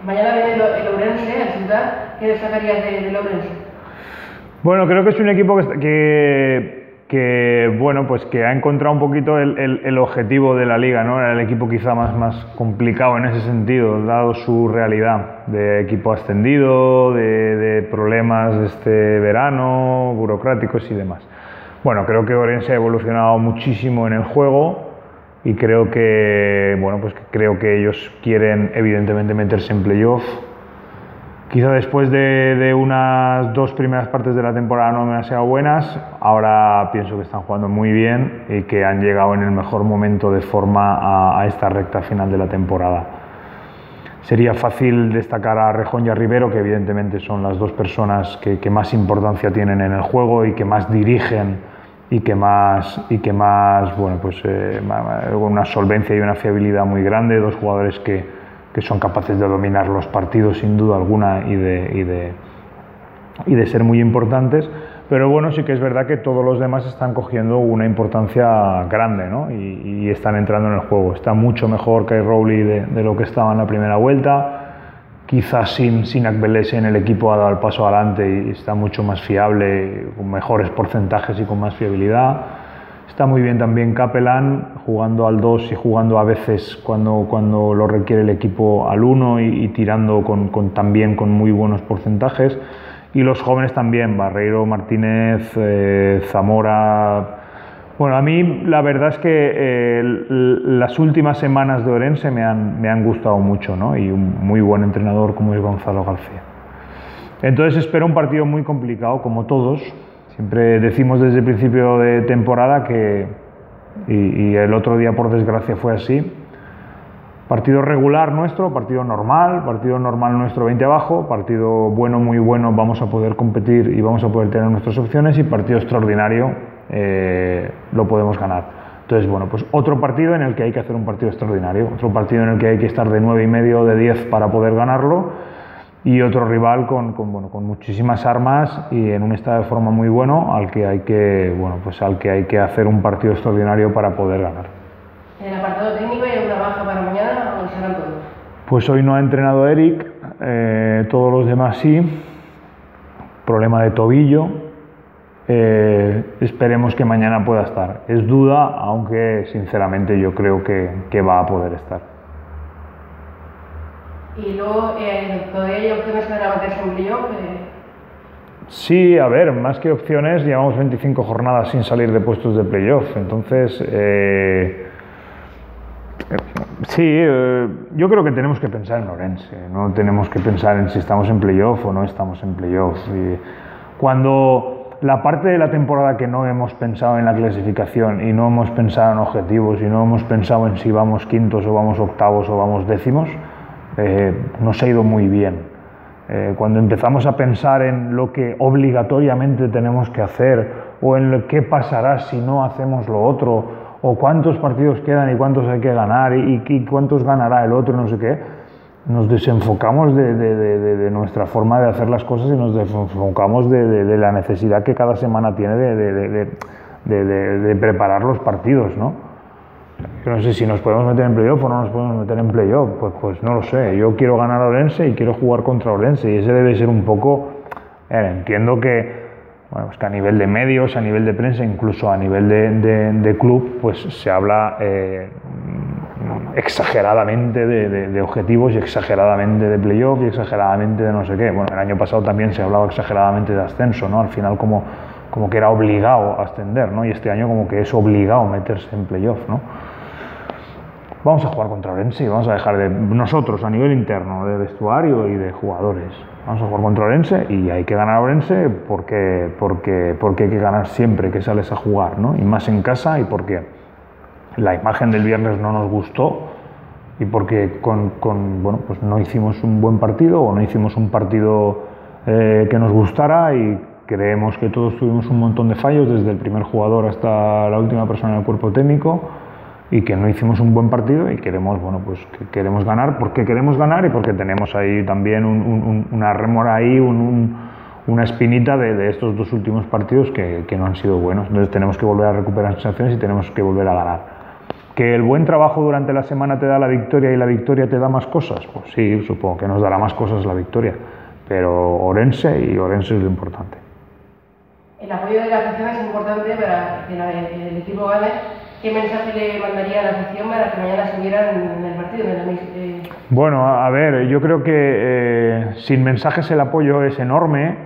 Mañana viene el Ourense, el Ciudad. ¿Qué destacarías del Ourense? Bueno, creo que es un equipo bueno, pues que ha encontrado un poquito el objetivo de la liga, ¿no? Era el equipo quizá más complicado en ese sentido, dado su realidad de equipo ascendido, de problemas este verano, burocráticos y demás. Bueno, creo que Ourense ha evolucionado muchísimo en el juego y creo que, bueno, pues creo que ellos quieren evidentemente meterse en playoff. Quizá después de unas 2 primeras partes de la temporada no demasiado buenas, ahora pienso que están jugando muy bien y que han llegado en el mejor momento de forma a esta recta final de la temporada. Sería fácil destacar a Rejón y a Rivero, que evidentemente son las 2 personas que más importancia tienen en el juego y que más dirigen y que más bueno, pues una solvencia y una fiabilidad muy grande, 2 jugadores que son capaces de dominar los partidos sin duda alguna y de ser muy importantes, pero bueno, sí que es verdad que todos los demás están cogiendo una importancia grande, ¿no? y están entrando en el juego. Está mucho mejor Kyle Rowley de lo que estaba en la primera vuelta, quizás sin Akbelese en el equipo ha dado el paso adelante y está mucho más fiable, con mejores porcentajes y con más fiabilidad. Está muy bien también Capelán, jugando al 2 y jugando a veces cuando lo requiere el equipo al 1 y tirando también con muy buenos porcentajes. Y los jóvenes también, Barreiro, Martínez, Zamora. Bueno, a mí la verdad es que las últimas semanas de Ourense me han gustado mucho, ¿no? Y un muy buen entrenador como es Gonzalo García. Entonces espero un partido muy complicado, como todos. Siempre decimos desde el principio de temporada y el otro día por desgracia fue así, partido regular nuestro, partido normal nuestro 20 abajo, partido bueno, muy bueno, vamos a poder competir y vamos a poder tener nuestras opciones, y partido extraordinario lo podemos ganar. Entonces, bueno, pues otro partido en el que hay que hacer un partido extraordinario, otro partido en el que hay que estar de 9,5 o de 10 para poder ganarlo, y otro rival con muchísimas armas y en un estado de forma muy bueno al que hay que hacer un partido extraordinario para poder ganar. ¿En el apartado técnico hay alguna baja para mañana o serán todos? Pues hoy no ha entrenado Eric, todos los demás sí, problema de tobillo, esperemos que mañana pueda estar. Es duda, aunque sinceramente yo creo que va a poder estar. Y luego, ¿todavía hay opciones para meterse en playoff? Sí, a ver, más que opciones, llevamos 25 jornadas sin salir de puestos de playoff, entonces sí, yo creo que tenemos que pensar en Ourense, no tenemos que pensar en si estamos en playoff o no estamos en playoff. Cuando la parte de la temporada que no hemos pensado en la clasificación y no hemos pensado en objetivos y no hemos pensado en si vamos quintos o vamos octavos o vamos décimos, nos ha ido muy bien. Cuando empezamos a pensar en lo que obligatoriamente tenemos que hacer o en lo que pasará si no hacemos lo otro o cuántos partidos quedan y cuántos hay que ganar y cuántos ganará el otro, no sé qué, nos desenfocamos de nuestra forma de hacer las cosas y nos desenfocamos de la necesidad que cada semana tiene de preparar los partidos, ¿no? Yo no sé si nos podemos meter en playoff o no nos podemos meter en playoff, pues no lo sé. Yo quiero ganar a Ourense y quiero jugar contra Ourense, y ese debe ser un poco... entiendo que, bueno, pues que a nivel de medios, a nivel de prensa, incluso a nivel de club, pues se habla exageradamente de objetivos y exageradamente de playoff y exageradamente de no sé qué. Bueno, el año pasado también se hablaba exageradamente de ascenso, ¿no? Al final como que era obligado a ascender, ¿no? Y este año como que es obligado meterse en playoff, ¿no? Vamos a jugar contra Ourense y vamos a dejar de... Nosotros, a nivel interno, de vestuario y de jugadores, vamos a jugar contra Ourense y hay que ganar a Ourense porque hay que ganar siempre que sales a jugar, ¿no? Y más en casa, y porque la imagen del viernes no nos gustó y porque bueno, pues no hicimos un buen partido o no hicimos un partido que nos gustara, y creemos que todos tuvimos un montón de fallos, desde el primer jugador hasta la última persona en el cuerpo técnico, y que no hicimos un buen partido y queremos, bueno, pues que queremos ganar porque queremos ganar y porque tenemos ahí también una rémora ahí, una espinita de estos 2 últimos partidos que no han sido buenos. Entonces tenemos que volver a recuperar sensaciones y tenemos que volver a ganar. ¿Que el buen trabajo durante la semana te da la victoria y la victoria te da más cosas? Pues sí, supongo que nos dará más cosas la victoria, pero Orense es lo importante. El apoyo de la afición es importante para que el equipo gane. ¿Qué mensaje le mandaría a la afición para que mañana se vieran en el partido? Bueno, a ver, yo creo que sin mensajes el apoyo es enorme.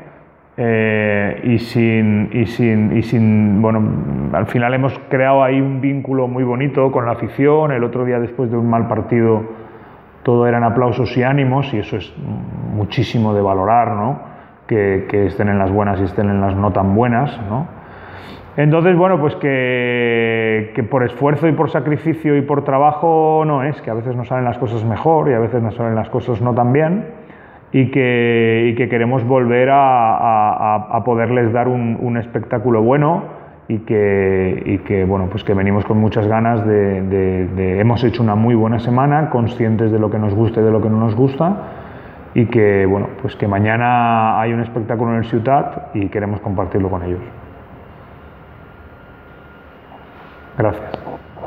Bueno, al final hemos creado ahí un vínculo muy bonito con la afición. El otro día, después de un mal partido, todo eran aplausos y ánimos, y eso es muchísimo de valorar, ¿no? Que estén en las buenas y estén en las no tan buenas, ¿no? Entonces, bueno, pues que por esfuerzo y por sacrificio y por trabajo no es, que a veces nos salen las cosas mejor y a veces nos salen las cosas no tan bien. Y que queremos volver a poderles dar un espectáculo bueno y que bueno, pues que venimos con muchas ganas hemos hecho una muy buena semana, conscientes de lo que nos gusta y de lo que no nos gusta, y que bueno, pues que mañana hay un espectáculo en el Ciutat y queremos compartirlo con ellos. Gracias.